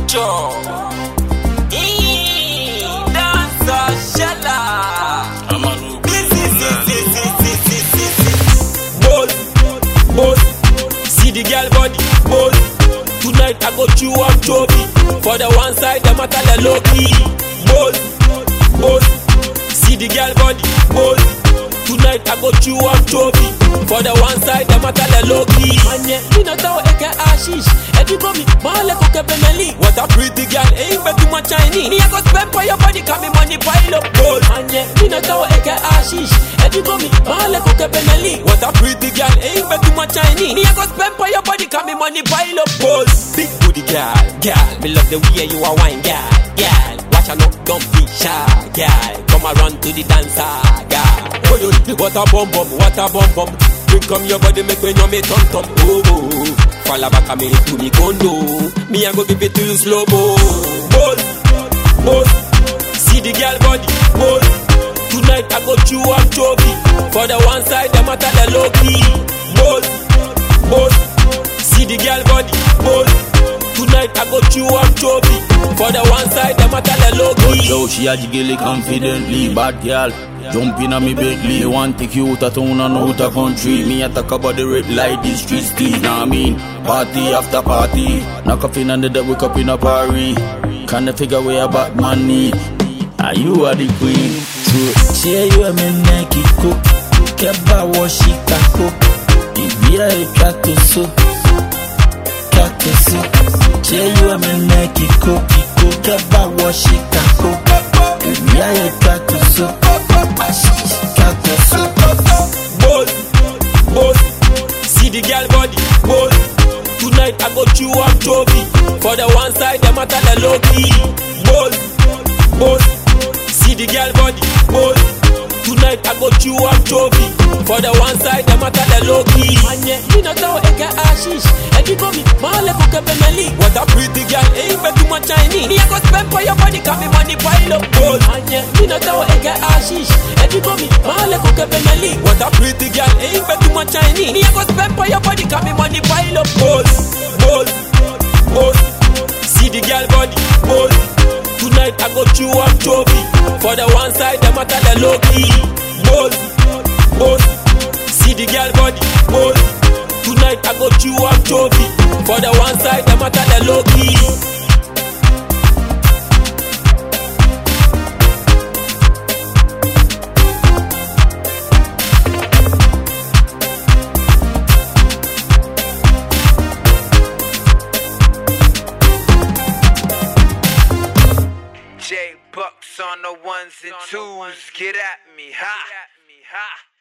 Ocho. Dancer Shella. Boss. See the girl body, boss. Tonight I go chew up Toby. For the one side, the matter the low key. Boss. See the girl body, boss. Tonight I go chew up Toby. For the one side, the matter the low key. Anye, you know how I get ashish. If you go me, male coke benelli. What a pretty girl, ain't bet too much Chinese. Me I go spend for your body, come me money pile up. Boss. Anye, you know how I get ashish. If you go me, male coke benelli. What a pretty girl, ain't bet too much Chinese. Me I go spend for your body, come me money pile up. Boss. Big booty girl. Me love the way you are wine, girl. Watch out, no, don't be shy, girl. Come around to the dancer, girl. Oh, what a bum bum. Bring come your body, make when you me tum. Oh. Fall back and me to me condo. Me I go give it to you slow mo. Boss. See the girl body, boss. Tonight I go chew up Toby. For the one side, the matter the low key. Boss. See the girl body, boss. Tonight I go chew up Toby. For the one side, the matter the low key. So she a jiggle it confidently, bad girl. Jump in on me Bentley. Want take you out of town and out of country. Me a talk about the red light, the street steez. Now I mean, party after party. Knock up in and the wake up in a party. Can't figure where a bad man need. Are you are the queen? So share you a me neki cook. Keba washika cook. Ibira ikato so. Kato so. Share you a me neki cook. Keba washika cook. Ibira ikato so. Boss. See the girl body, boss. Tonight I go chew up Toby. For the one side, the matter the low key. Boss. See the girl body, boss. Tonight I go chew up Toby. For the one side, the matter the low key. Anye, you know how I get ashish. If you go me, male coke benelli. What a pretty girl, ain't bet too much Chinese. Me I go spend for your body, come me money pile up. Boss. Anye, you know how I get ashish. If you go me, male coke benelli. What a pretty girl, ain't bet too much Chinese. Me I go spend for your body, come me money pile up. Boss. See the girl body, boss. Tonight I go chew up Toby. For the one side, the matter the low key. Boss. See the girl body, boss. Tonight I go chew up Toby. For the one side, the matter the low key. J Bucks on the ones and twos. Get at me, ha.